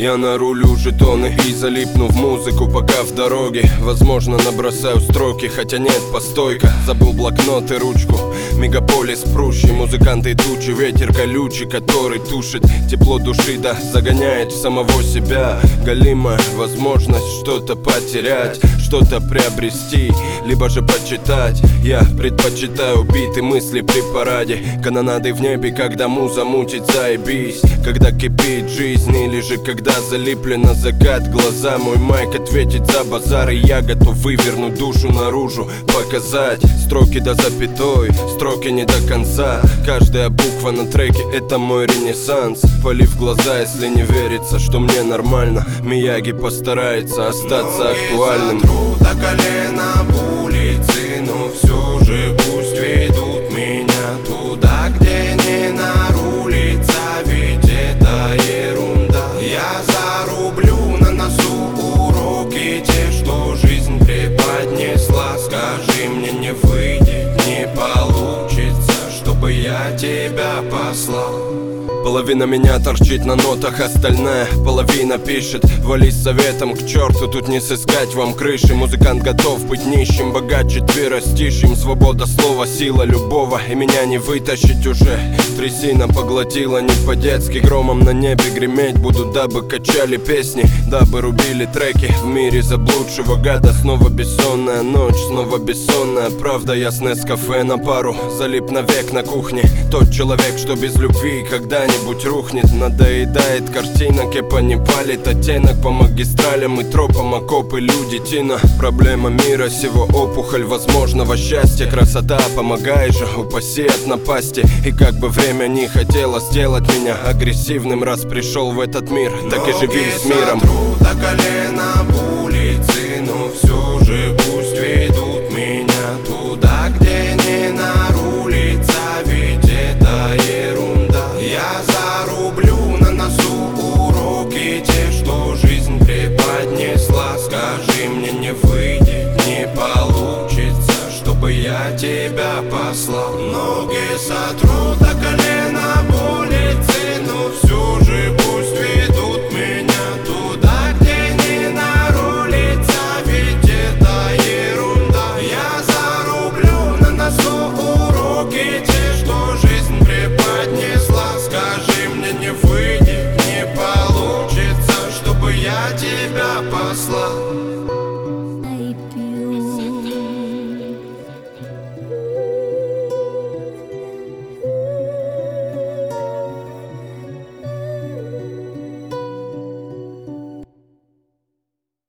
Я нарулю жетоны и залипну в музыку, пока в дороге. Возможно, набросаю строки, хотя нет, постойка. Забыл блокнот и ручку. Мегаполис прущий, музыканты тучи, ветер колючий, который тушит тепло души, да загоняет в самого себя. Голимая возможность что-то потерять, что-то приобрести, либо же почитать. Я предпочитаю биты мысли при параде, канонады в небе, когда муза мутит, заебись. Когда кипит жизнь, или же когда залипли на закат глаза. Мой майк ответит за базар, и я готов вывернуть душу наружу, показать строки до запятой, строки не до конца. Каждая буква на треке — это мой ренессанс. Полив глаза, если не верится, что мне нормально. Мияги постарается остаться актуальным. Сотру до колена в улице, но все же пусть ведут меня туда, где не нарулится, ведь это ерунда. Я зарублю на носу уроки, те, что жизнь преподнесла. Скажи мне, не выйдет, не получится, чтобы я тебя послал. Половина меня торчит на нотах, остальная половина пишет. Вали с советом к черту, тут не сыскать вам крыши. Музыкант готов быть нищим, богаче двирастишим. Свобода слова, сила любого, и меня не вытащить уже. Трясина поглотила не по-детски, громом на небе греметь буду, дабы качали песни, дабы рубили треки. В мире заблудшего гада снова бессонная ночь, снова бессонная правда. Ясное с кафе на пару, залип навек на кухне. Тот человек, что без любви когда-нибудь рухнет. Надоедает картина, кепа не палит, оттенок по магистралям и тропам, окопы, люди, тина. Проблема мира сего, опухоль возможного счастья. Красота, помогай же, упаси от напасти. И как бы время не хотело сделать меня агрессивным, раз пришел в этот мир, так и живи с миром. Сотру до колена в улице, но все же пусть ведут меня туда, где не нарулится, ведь это ерунда. Я зарублю на носу уроки, те, что жизнь преподнесла. Скажи мне, не выйдет, не получится, чтобы я тебя послал. Ноги сотру